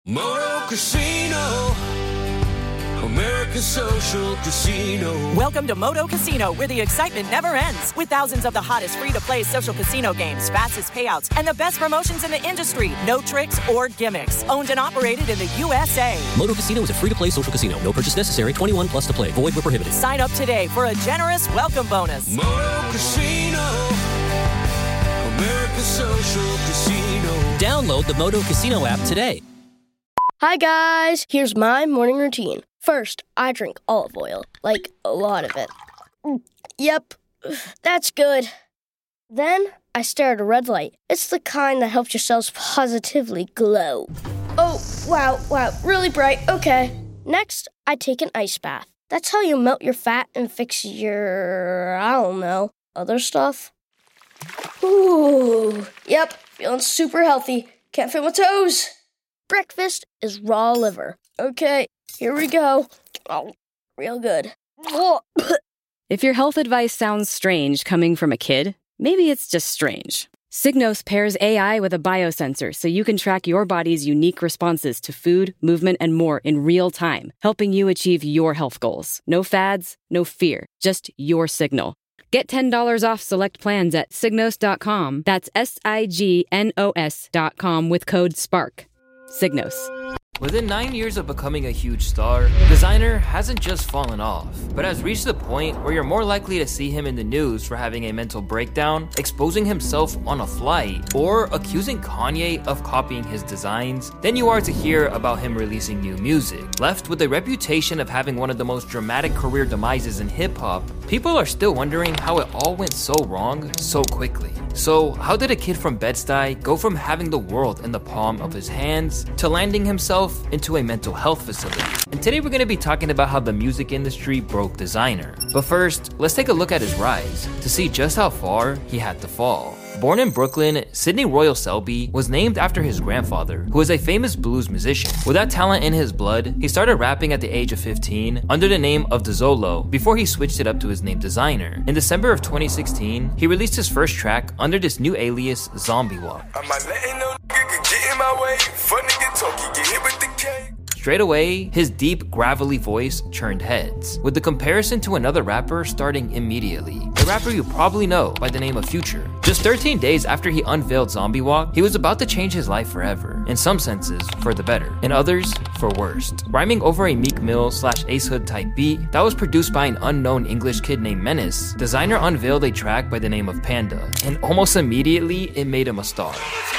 Moto Casino, America's Social Casino. Welcome to Moto Casino, where the excitement never ends. With thousands of the hottest free-to-play social casino games, fastest payouts, and the best promotions in the industry. No tricks or gimmicks. Owned and operated in the USA. Moto Casino is a free-to-play social casino. No purchase necessary. 21 plus to play. Void where prohibited. Sign up today for a generous welcome bonus. Moto Casino, America's Social Casino. Download the Moto Casino app today. Hi guys, here's my morning routine. First, I drink olive oil, like a lot of it. Yep, that's good. Then, I stare at a red light. It's the kind that helps your cells positively glow. Oh, wow, really bright, okay. Next, I take an ice bath. That's how you melt your fat and fix your, other stuff. Ooh, yep, feeling super healthy. Can't feel my toes. Breakfast is raw liver. Okay, here we go. Oh, real good. If your health advice sounds strange coming from a kid, maybe it's just strange. Signos pairs AI with a biosensor so you can track your body's unique responses to food, movement, and more in real time, helping you achieve your health goals. No fads, no fear, just your signal. Get $10 off select plans at Signos.com. That's Signos.com with code SPARK. Signos. Within 9 years of becoming a huge star, Designer hasn't just fallen off, but has reached the point where you're more likely to see him in the news for having a mental breakdown, exposing himself on a flight, or accusing Kanye of copying his designs than you are to hear about him releasing new music. Left with a reputation of having one of the most dramatic career demises in hip-hop, people are still wondering how it all went so wrong so quickly. So, how did a kid from Bed-Stuy go from having the world in the palm of his hands to landing himself into a mental health facility? And today we're going to be talking about how the music industry broke Designer. But first, let's take a look at his rise to see just how far he had to fall. Born in Brooklyn, Sidney Royal Selby was named after his grandfather, who was a famous blues musician. With that talent in his blood, he started rapping at the age of 15 under the name of Dezolo before he switched it up to his name Designer. In December of 2016, he released his first track under this new alias, Zombie Walk. Straight away, his deep, gravelly voice turned heads, with the comparison to another rapper starting immediately. A rapper you probably know by the name of Future. Just 13 days after he unveiled Zombie Walk, he was about to change his life forever. In some senses, for the better. In others, for worst. Rhyming over a Meek Mill / Ace Hood type beat that was produced by an unknown English kid named Menace, Designer unveiled a track by the name of Panda. And almost immediately, it made him a star.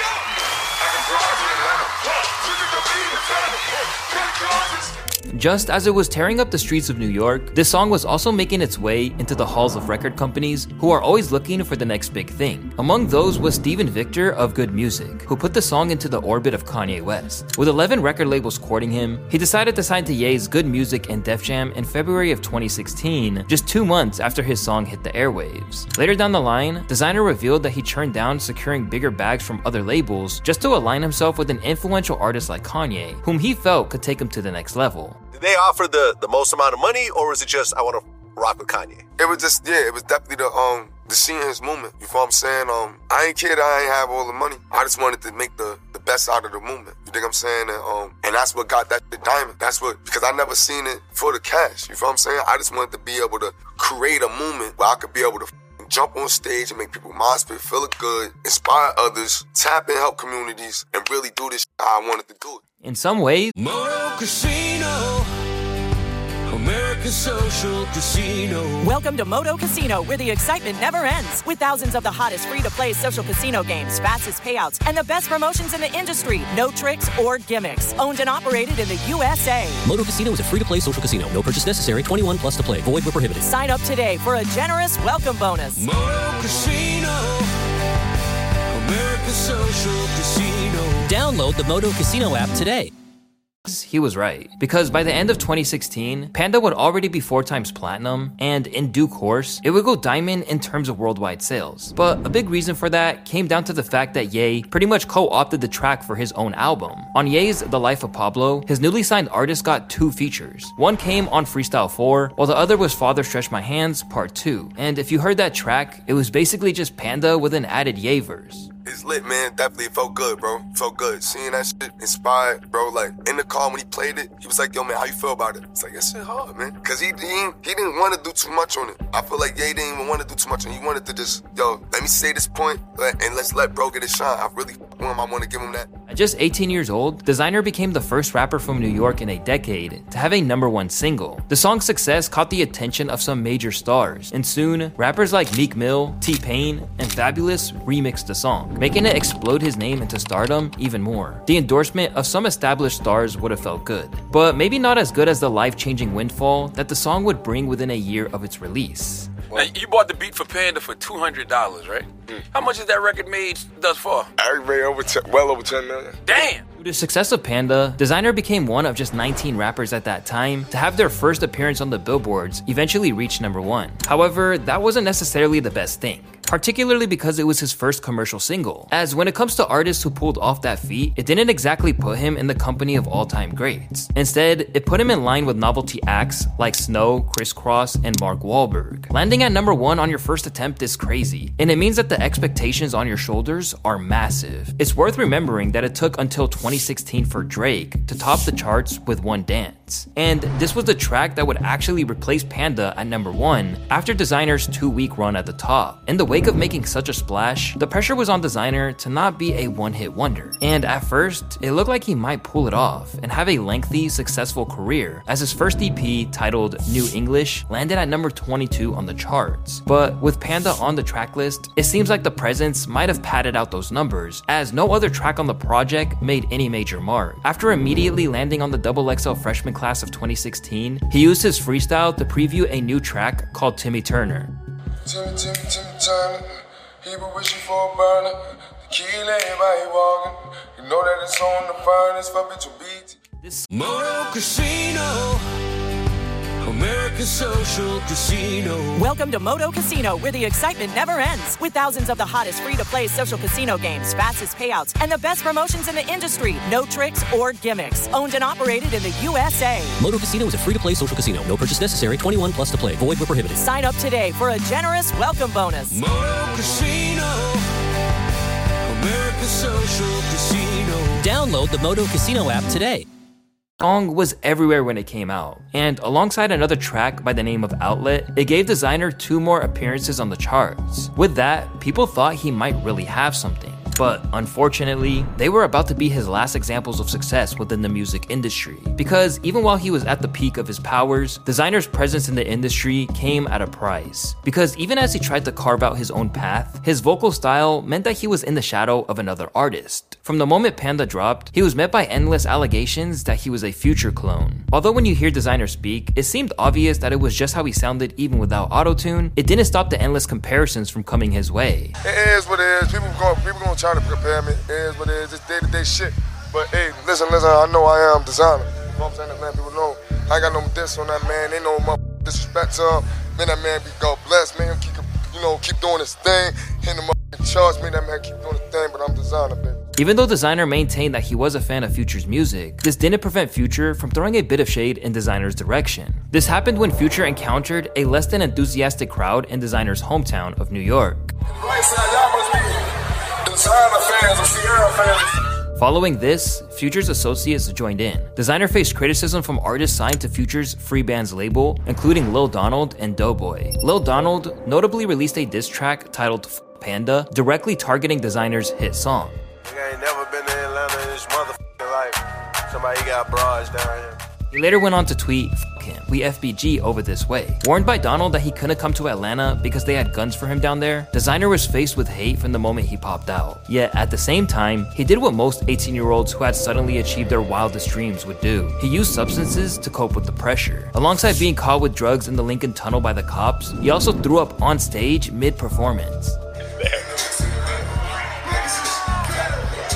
Just as it was tearing up the streets of New York, this song was also making its way into the halls of record companies who are always looking for the next big thing. Among those was Steven Victor of Good Music, who put the song into the orbit of Kanye West. With 11 record labels courting him, he decided to sign to Ye's Good Music and Def Jam in February of 2016, just 2 months after his song hit the airwaves. Later down the line, Designer revealed that he turned down securing bigger bags from other labels just to align himself with an influential artist like Kanye, whom he felt could take him to the next level. Did they offer the most amount of money, or was it just, I want to rock with Kanye? It was just, it was definitely the seeing his movement. You feel what I'm saying? I ain't kid, I ain't have all the money. I just wanted to make the best out of the movement. You think I'm saying? And that's what got that diamond. That's what, because I never seen it for the cash. You feel what I'm saying? I just wanted to be able to create a movement where I could be able to jump on stage and make people mosh pit, feel it good, inspire others, tap and help communities, and really do this how I wanted to do it. In some ways, Moto Casino, America's Social Casino. Welcome to Moto Casino, where the excitement never ends. With thousands of the hottest free-to-play social casino games, fastest payouts, and the best promotions in the industry. No tricks or gimmicks. Owned and operated in the USA. Moto Casino is a free-to-play social casino. No purchase necessary. 21 plus to play. Void where prohibited. Sign up today for a generous welcome bonus. Moto Casino, America's Social Casino. Download the Moto Casino app today. He was right, because by the end of 2016, Panda would already be 4 times platinum, and in due course, it would go diamond in terms of worldwide sales. But a big reason for that came down to the fact that Ye pretty much co-opted the track for his own album. On Ye's The Life of Pablo, his newly signed artist got 2 features. One came on Freestyle 4, while the other was Father Stretch My Hands Part 2. And if you heard that track, it was basically just Panda with an added Ye verse. It's lit, man. Definitely felt good, bro. Felt good. Seeing that shit inspired, bro. Like, in the car when he played it, he was like, yo, man, how you feel about it? It's like, that shit hard, man. Because he didn't want to do too much on it. I feel like Ye didn't even want to do too much on it. He wanted to just, yo, let me say this point, and let's let bro get his shine. I really want to give him that. At just 18 years old, Designer became the first rapper from New York in a decade to have a #1 single. The song's success caught the attention of some major stars, and soon, rappers like Meek Mill, T-Pain, and Fabulous remixed the song, making it explode his name into stardom even more. The endorsement of some established stars would have felt good, but maybe not as good as the life-changing windfall that the song would bring within a year of its release. Now, you bought the beat for Panda for $200, right? How much has that record made thus far? I made well over 10 million. Damn! Through the success of Panda, Designer became one of just 19 rappers at that time to have their first appearance on the billboards eventually reach #1. However, that wasn't necessarily the best thing, particularly because it was his first commercial single, as when it comes to artists who pulled off that feat, it didn't exactly put him in the company of all-time greats. Instead, it put him in line with novelty acts like Snow, Criss Cross, and Mark Wahlberg. Landing at #1 on your first attempt is crazy, and it means that the expectations on your shoulders are massive. It's worth remembering that it took until 2016 for Drake to top the charts with One Dance, and this was the track that would actually replace Panda at #1 after Designer's 2-week run at the top. In the wake of making such a splash, the pressure was on Designer to not be a one-hit wonder, and at first, it looked like he might pull it off and have a lengthy, successful career, as his first EP, titled New English, landed at #22 on the charts. But with Panda on the track list, it seems like the presence might have padded out those numbers, as no other track on the project made any major mark. After immediately landing on the XXL freshman class of 2016, he used his freestyle to preview a new track called Timmy Turner. Timmy Turner, he been wishing for a burner. The key lay by he walking. You know that it's on the furnace for bitch beat. This Moto Casino, American Social Casino. Welcome to Moto Casino, where the excitement never ends. With thousands of the hottest free-to-play social casino games, fastest payouts, and the best promotions in the industry. No tricks or gimmicks. Owned and operated in the USA. Moto Casino is a free-to-play social casino. No purchase necessary. 21 plus to play. Void where prohibited. Sign up today for a generous welcome bonus. Moto Casino, American Social Casino. Download the Moto Casino app today. The song was everywhere when it came out, and alongside another track by the name of Outlet, it gave Designer 2 more appearances on the charts. With that, people thought he might really have something. But unfortunately, they were about to be his last examples of success within the music industry. Because even while he was at the peak of his powers, Designer's presence in the industry came at a price. Because even as he tried to carve out his own path, his vocal style meant that he was in the shadow of another artist. From the moment Panda dropped, he was met by endless allegations that he was a Future clone. Although when you hear Designer speak, it seemed obvious that it was just how he sounded even without autotune, it didn't stop the endless comparisons from coming his way. It is what it is. People gonna try to compare me. It is what it is. It's day-to-day shit. But hey, listen, I know I am Designer. You know what I'm saying? Let people know. I ain't got no diss on that man. Ain't no disrespect to him. Man, that man be God bless. Man, keep doing his thing. Hitting him up in charge. Man, that man keep doing his thing, but I'm Designer, baby. Even though Designer maintained that he was a fan of Future's music, this didn't prevent Future from throwing a bit of shade in Designer's direction. This happened when Future encountered a less than enthusiastic crowd in Designer's hometown of New York. Right side, y'all must be Designer fans or Sierra fans. Following this, Future's associates joined in. Designer faced criticism from artists signed to Future's Free Bands label, including Lil Donald and Doughboy. Lil Donald notably released a diss track titled F Panda, directly targeting Designer's hit song. Nigga ain't never been to Atlanta in his motherfucking life. Somebody got broads down here. He later went on to tweet, "F him, we FBG over this way." Warned by Donald that he couldn't come to Atlanta because they had guns for him down there, Designer was faced with hate from the moment he popped out. Yet at the same time, he did what most 18-year-olds who had suddenly achieved their wildest dreams would do. He used substances to cope with the pressure. Alongside being caught with drugs in the Lincoln Tunnel by the cops, he also threw up on stage mid-performance.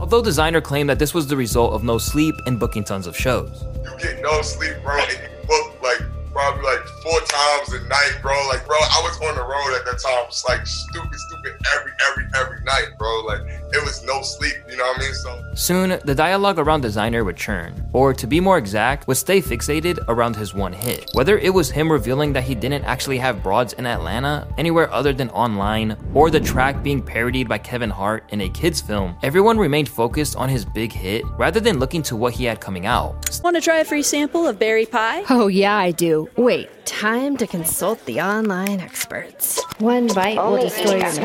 Although Designer claimed that this was the result of no sleep and booking tons of shows. You get no sleep, bro, and you book like probably like 4 times a night, bro. Like, bro, I was on the road at that time. It's like stupid every night, bro. Like, it was no sleep, you know what I mean? So soon, the dialogue around Designer would churn, or to be more exact, would stay fixated around his one hit. Whether it was him revealing that he didn't actually have broads in Atlanta, anywhere other than online, or the track being parodied by Kevin Hart in a kids film, everyone remained focused on his big hit rather than looking to what he had coming out. Want to try a free sample of berry pie? Oh yeah, I do. Wait, time to consult the online experts. One bite will destroy your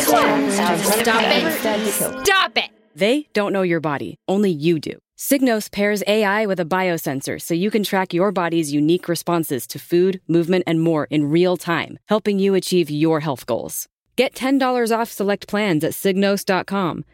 Stop it! They don't know your body, only you do. Signos pairs AI with a biosensor so you can track your body's unique responses to food, movement, and more in real time, helping you achieve your health goals. Get $10 off select plans at Signos.com,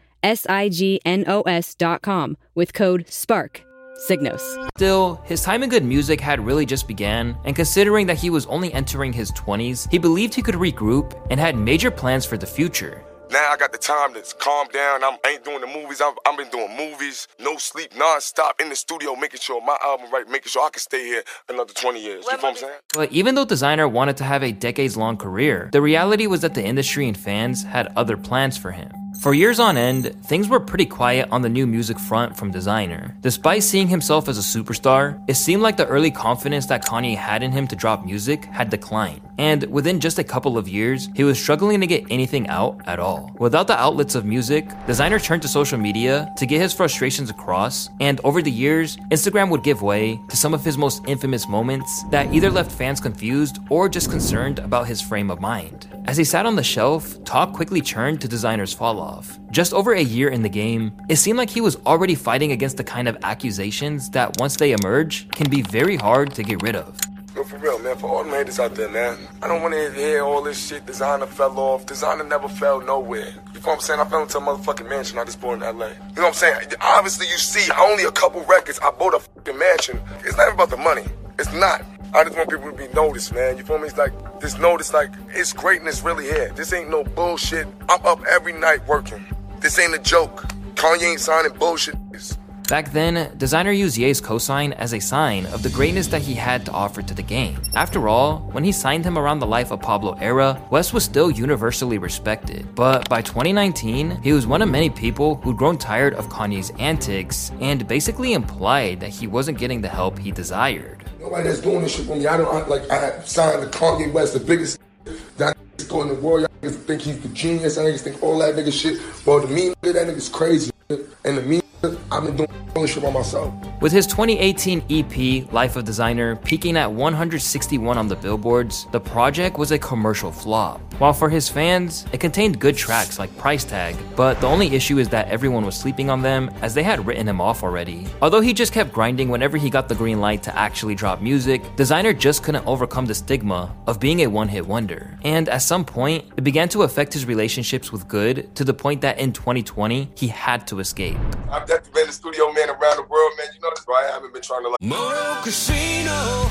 SIGNOS.com, with code SPARK. Signos. Still, his time in good music had really just began, and considering that he was only entering his 20s, he believed he could regroup and had major plans for the future. now I got the time to calm down. I ain't doing the movies. I've been doing movies, no sleep, non-stop in the studio, making sure my album right, making sure I can stay here another 20 years. You know what I'm saying? But even though Designer wanted to have a decades-long career, the reality was that the industry and fans had other plans for him. For years on end, things were pretty quiet on the new music front from Designer. Despite seeing himself as a superstar, it seemed like the early confidence that Kanye had in him to drop music had declined. And within just a couple of years, he was struggling to get anything out at all. Without the outlets of music, Designer turned to social media to get his frustrations across, and over the years, Instagram would give way to some of his most infamous moments that either left fans confused or just concerned about his frame of mind. As he sat on the shelf, talk quickly turned to Designer's falloff. Just over a year in the game, it seemed like he was already fighting against the kind of accusations that once they emerge, can be very hard to get rid of. Yo, for real, man, for all them haters out there, man, I don't want to hear all this shit. Designer fell off. Designer never fell nowhere. You know what I'm saying? I fell into a motherfucking mansion. I just bought in LA. You know what I'm saying? Obviously, you see only a couple records. I bought a fucking mansion. It's not about the money. It's not. I just want people to be noticed, man. You feel me? It's like, just notice, like, it's greatness really here. This ain't no bullshit. I'm up every night working. This ain't a joke. Kanye ain't signing bullshit. Back then, Designer used Ye's cosign as a sign of the greatness that he had to offer to the game. After all, when he signed him around the Life of Pablo era, West was still universally respected. But by 2019, he was one of many people who'd grown tired of Kanye's antics and basically implied that he wasn't getting the help he desired. Nobody that's doing this shit for me. I signed to Kanye West, the biggest that niggas go in the world. Y'all niggas think he's the genius. I niggas think all that nigga shit. Well, the mean nigga, that nigga's crazy. And the mean nigga, I've been doing all this shit by myself. With his 2018 EP, Life of Designer, peaking at 161 on the billboards, the project was a commercial flop. While for his fans, it contained good tracks like Price Tag, but the only issue is that everyone was sleeping on them as they had written him off already. Although he just kept grinding whenever he got the green light to actually drop music, Designer just couldn't overcome the stigma of being a one-hit wonder. And at some point, it began to affect his relationships with Good to the point that in 2020, he had to escape. I've definitely been the studio man around the world, man. You know that's why I haven't been trying to Moto Casino,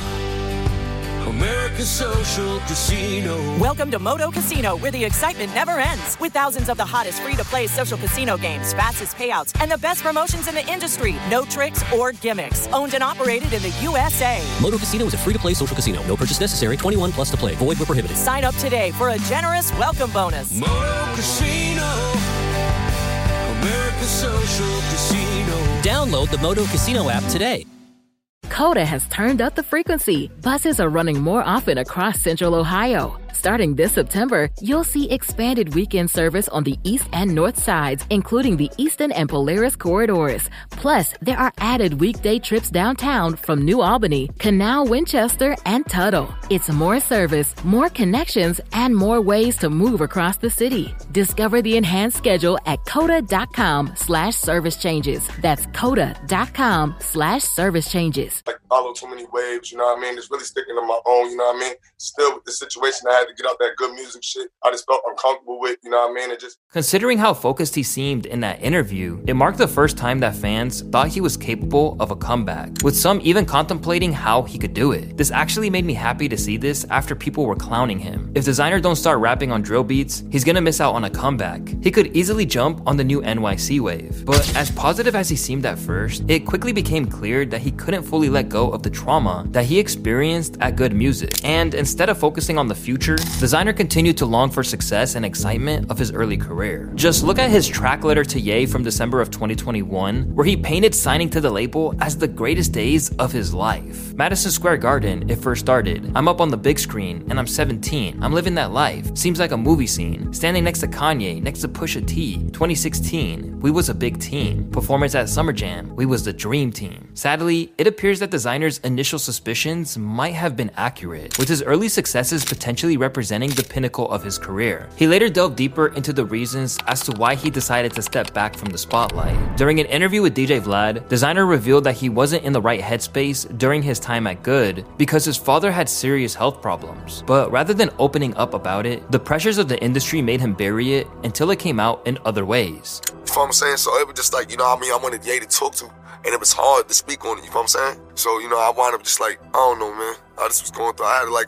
America's social casino. Welcome to Moto Casino, where the excitement never ends. With thousands of the hottest free-to-play social casino games, fastest payouts, and the best promotions in the industry. No tricks or gimmicks. Owned and operated in the USA. Moto Casino is a free-to-play social casino. No purchase necessary. 21 plus to play. Void where prohibited. Sign up today for a generous welcome bonus. Moto Casino, America's social casino. Download the Moto Casino app today. Coda has turned up the frequency. Buses are running more often across Central Ohio. Starting this September, you'll see expanded weekend service on the east and north sides, including the Eastern and Polaris corridors. Plus, there are added weekday trips downtown from New Albany, Canal, Winchester, and Tuttle. It's more service, more connections, and more ways to move across the city. Discover the enhanced schedule at coda.com/service changes. That's coda.com/service changes. Like, follow too many waves, you know what I mean? Just really sticking to my own, you know what I mean? Still with the situation, I had to get out that good music shit I just felt uncomfortable with, you know what I mean? Considering how focused he seemed in that interview, it marked the first time that fans thought he was capable of a comeback, with some even contemplating how he could do it. This actually made me happy to see this after people were clowning him. If Designer don't start rapping on drill beats, he's gonna miss out on a comeback. He could easily jump on the new NYC wave. But as positive as he seemed at first, it quickly became clear that he couldn't fully let go of the trauma that he experienced at Good Music. And instead of focusing on the future, Designer continued to long for success and excitement of his early career. Just look at his track letter to Ye from December of 2021, where he painted signing to the label as the greatest days of his life. Madison Square Garden, it first started. I'm up on the big screen, and I'm 17. I'm living that life. Seems like a movie scene. Standing next to Kanye, next to Pusha T. 2016, we was a big team. Performance at Summer Jam, we was the dream team. Sadly, it appears that Designer's initial suspicions might have been accurate, with his early successes potentially representing the pinnacle of his career. He later delved deeper into the reasons as to why he decided to step back from the spotlight. During an interview with DJ Vlad, Designer revealed that he wasn't in the right headspace during his time at Good because his father had serious health problems. But rather than opening up about it, the pressures of the industry made him bury it until it came out in other ways. You feel what I'm saying? So it was just like, you know what I mean? I wanted Ye to talk to, and it was hard to speak on it, you feel what I'm saying? So, you know, I wound up just like, I don't know, man. I just was going through, I had like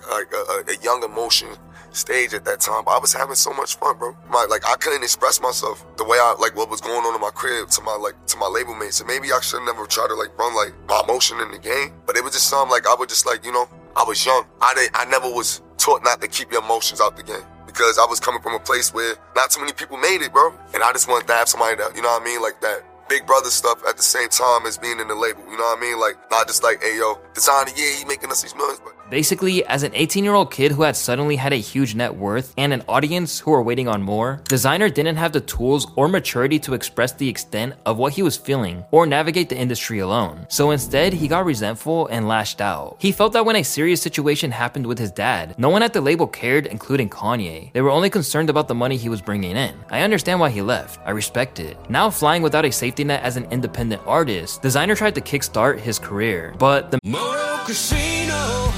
a young emotion stage at that time, but I was having so much fun, bro. I couldn't express myself the way what was going on in my crib to my label mates. And maybe I should never try to run my emotion in the game, but it was just something I would just you know, I was young. I never was taught not to keep your emotions out the game, because I was coming from a place where not too many people made it, bro. And I just wanted to have somebody that, you know what I mean, like that big brother stuff at the same time as being in the label, you know what I mean? Not just hey yo, Designer, yeah, he making us these millions, but basically, as an 18-year-old kid who had suddenly had a huge net worth and an audience who were waiting on more, Designer didn't have the tools or maturity to express the extent of what he was feeling or navigate the industry alone. So instead, he got resentful and lashed out. He felt that when a serious situation happened with his dad, no one at the label cared, including Kanye. They were only concerned about the money he was bringing in. I understand why he left. I respect it. Now flying without a safety net as an independent artist, Designer tried to kickstart his career, but the Moto Casino,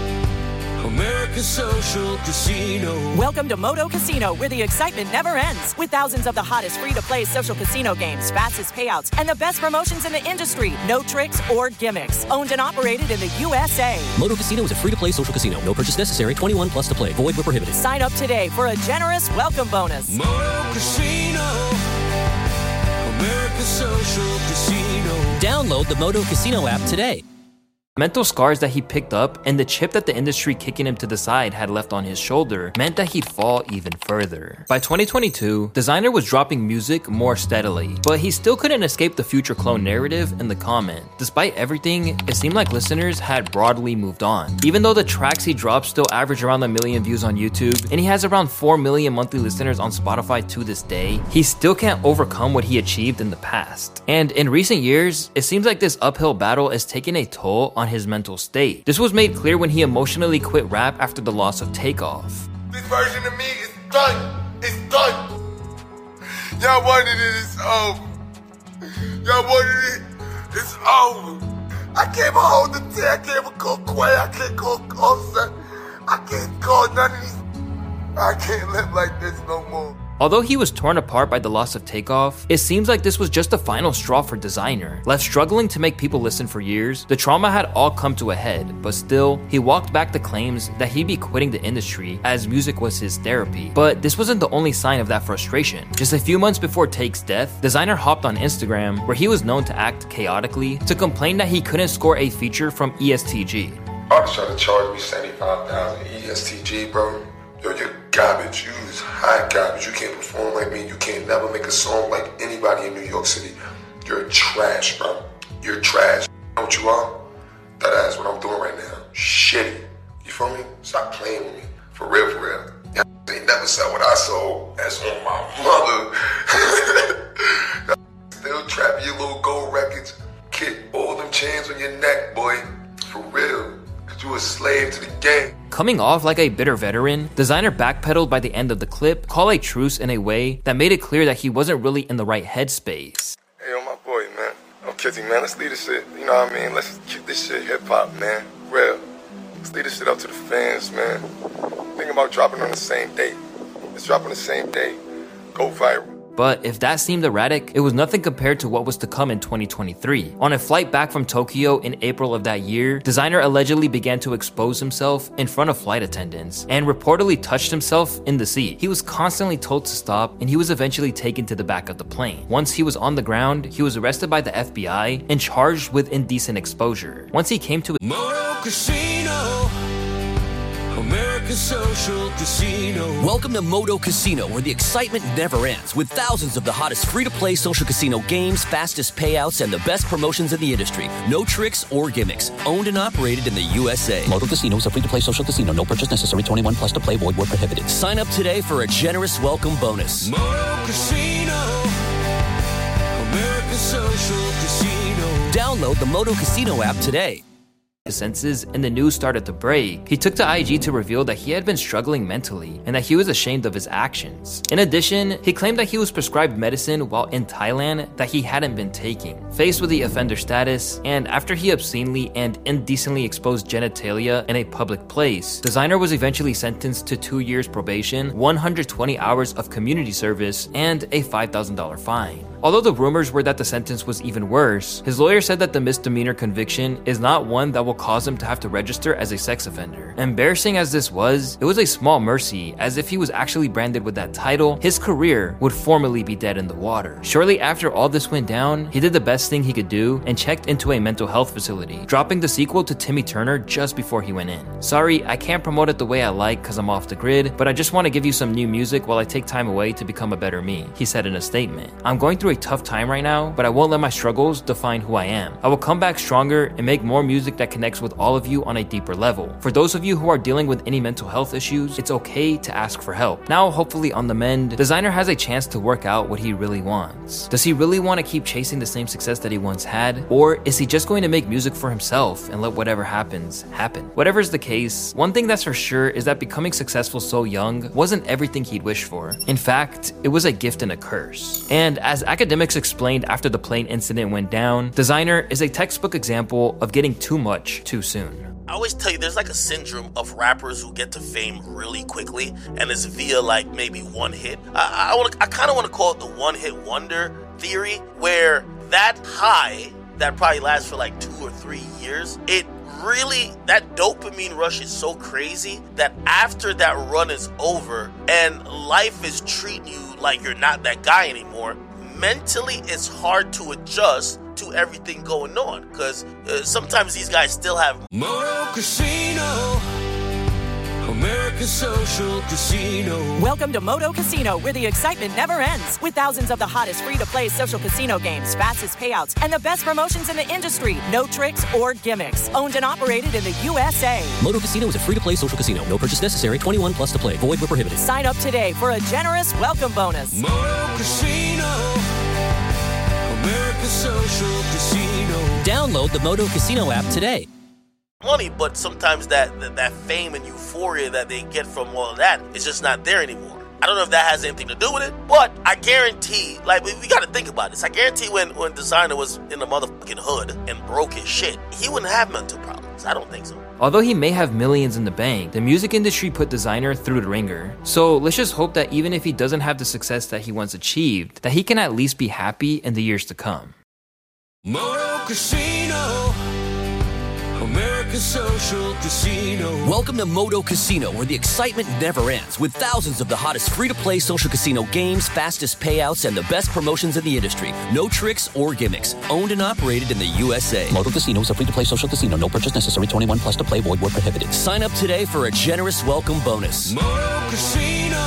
American Social Casino. Welcome to Moto Casino, where the excitement never ends. With thousands of the hottest free-to-play social casino games, fastest payouts, and the best promotions in the industry. No tricks or gimmicks. Owned and operated in the USA. Moto Casino is a free-to-play social casino. No purchase necessary. 21 plus to play. Void where prohibited. Sign up today for a generous welcome bonus. Moto Casino, American Social Casino. Download the Moto Casino app today. mental scars that he picked up and the chip that the industry kicking him to the side had left on his shoulder meant that he'd fall even further. By 2022, Designer was dropping music more steadily, but he still couldn't escape the Future clone narrative in the comment. Despite everything, it seemed like listeners had broadly moved on. Even though the tracks he dropped still average around 1 million views on YouTube, and he has around 4 million monthly listeners on Spotify to this day, he still can't overcome what he achieved in the past. And in recent years, it seems like this uphill battle is taking a toll on his mental state. This was made clear when he emotionally quit rap after the loss of Takeoff. This version of me is done. It's done. Y'all wanted it, it's over. Y'all wanted it, it's over. I can't even hold the tea, I can't even call Quay, I can't call Offset, I can't call none of these. I can't live like this no more. Although he was torn apart by the loss of Takeoff, it seems like this was just the final straw for Designer. Left struggling to make people listen for years, the trauma had all come to a head, but still, he walked back the claims that he'd be quitting the industry as music was his therapy. But this wasn't the only sign of that frustration. Just a few months before Take's death, Designer hopped on Instagram, where he was known to act chaotically, to complain that he couldn't score a feature from ESTG. Artists trying to charge me $75,000 ESTG, bro. Yo, you're garbage. You is hot garbage. You can't perform like me. You can't never make a song like anybody in New York City. You're trash, bro. You're trash. You know what you are? That's what I'm doing right now. Shitty. You feel me? Stop playing with me. For real, for real. Y'all ain't never said what I sold. That's on my mother. Still trapping your little gold records. Kick all them chains on your neck, boy. For real. Cause you a slave to the game. Coming off like a bitter veteran, Designer backpedaled by the end of the clip, call a truce in a way that made it clear that he wasn't really in the right headspace. Hey, yo, my boy, man. I'm Kizzy, man. Let's leave this shit. You know what I mean? Let's keep this this shit hip-hop, man. Real. Let's leave this shit up to the fans, man. Think about dropping on the same day. Let's drop on the same day. Go viral. But if that seemed erratic, it was nothing compared to what was to come in 2023. On a flight back from Tokyo in April of that year, Designer allegedly began to expose himself in front of flight attendants and reportedly touched himself in the seat. He was constantly told to stop, and he was eventually taken to the back of the plane. Once he was on the ground, he was arrested by the FBI and charged with indecent exposure. Once he came to Moto Casino, American Social Casino. Welcome to Moto Casino, where the excitement never ends, with thousands of the hottest free-to-play social casino games, fastest payouts, and the best promotions in the industry. No tricks or gimmicks. Owned and operated in the USA. Moto Casino is a free-to-play social casino. No purchase necessary. 21 plus to play. Void where prohibited. Sign up today for a generous welcome bonus. Moto Casino, American Social Casino. Download the Moto Casino app today. his senses and the news started to break, he took to IG to reveal that he had been struggling mentally and that he was ashamed of his actions. In addition, he claimed that he was prescribed medicine while in Thailand that he hadn't been taking. Faced with the offender status, and after he obscenely and indecently exposed genitalia in a public place, Designer was eventually sentenced to 2 years probation, 120 hours of community service, and a $5,000 fine. Although the rumors were that the sentence was even worse, his lawyer said that the misdemeanor conviction is not one that will cause him to have to register as a sex offender. Embarrassing as this was, it was a small mercy, as if he was actually branded with that title, his career would formally be dead in the water. Shortly after all this went down, he did the best thing he could do and checked into a mental health facility, dropping the sequel to Timmy Turner just before he went in. "Sorry, I can't promote it the way I like cause I'm off the grid, but I just want to give you some new music while I take time away to become a better me," he said in a statement. "I'm going through a tough time right now, but I won't let my struggles define who I am. I will come back stronger and make more music that connects with all of you on a deeper level. For those of you who are dealing with any mental health issues, it's okay to ask for help." Now, hopefully on the mend, Designer has a chance to work out what he really wants. Does he really want to keep chasing the same success that he once had? Or is he just going to make music for himself and let whatever happens, happen? Whatever's the case, one thing that's for sure is that becoming successful so young wasn't everything he'd wished for. In fact, it was a gift and a curse. And as academics explained after the plane incident went down, Designer is a textbook example of getting too much too soon. I always tell you, there's like a syndrome of rappers who get to fame really quickly, and it's via like maybe one hit. I kind of want to call it the one-hit wonder theory, where that high that probably lasts for like 2 or 3 years, that dopamine rush is so crazy that after that run is over and life is treating you like you're not that guy anymore, mentally it's hard to adjust to everything going on, because sometimes these guys still have Moto Casino, American Social Casino. Welcome to Moto Casino, where the excitement never ends. With thousands of the hottest free-to-play social casino games, fastest payouts, and the best promotions in the industry. No tricks or gimmicks. Owned and operated in the USA. Moto Casino is a free-to-play social casino. No purchase necessary. 21 plus to play. Void where prohibited. Sign up today for a generous welcome bonus. Moto Casino, American Social Casino. Download the Moto Casino app today. money, but sometimes that fame and euphoria that they get from all of that is just not there anymore. I don't know if that has anything to do with it, but I guarantee, like, we got to think about this. I guarantee when Designer was in the motherfucking hood and broke his shit, he wouldn't have mental problems. I don't think so. Although he may have millions in the bank, the music industry put Designer through the ringer. So let's just hope that even if he doesn't have the success that he once achieved, that he can at least be happy in the years to come. Moto Casino, American Social Casino. Welcome to Moto Casino, where the excitement never ends, with thousands of the hottest free-to-play social casino games, fastest payouts, and the best promotions in the industry. No tricks or gimmicks. Owned and operated in the USA. Moto Casino is a free-to-play social casino. No purchase necessary. 21 plus to play. Void where prohibited. Sign up today for a generous welcome bonus. Moto Casino,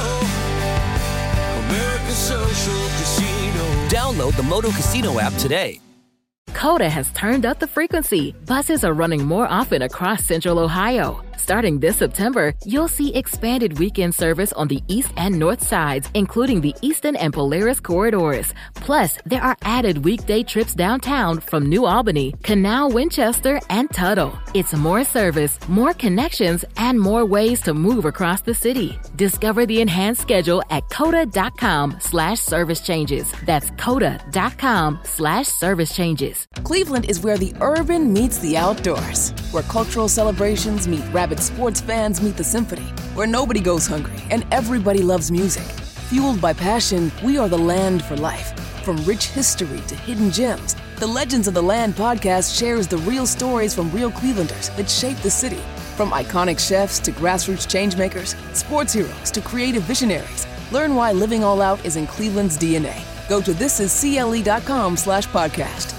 American Social Casino. Download the Moto Casino app today. Coda has turned up the frequency. Buses are running more often across Central Ohio. Starting this September, you'll see expanded weekend service on the east and north sides, including the Eastern and Polaris corridors. Plus, there are added weekday trips downtown from New Albany, Canal, Winchester, and Tuttle. It's more service, more connections, and more ways to move across the city. Discover the enhanced schedule at coda.com/service changes. That's coda.com/service changes. Cleveland is where the urban meets the outdoors, where cultural celebrations meet rabid sports fans meet the symphony, where nobody goes hungry and everybody loves music. Fueled by passion, we are the land for life. From rich history to hidden gems, the Legends of the Land podcast shares the real stories from real Clevelanders that shape the city. From iconic chefs to grassroots changemakers, sports heroes to creative visionaries, learn why living all out is in Cleveland's DNA. Go to thisiscle.com/podcast.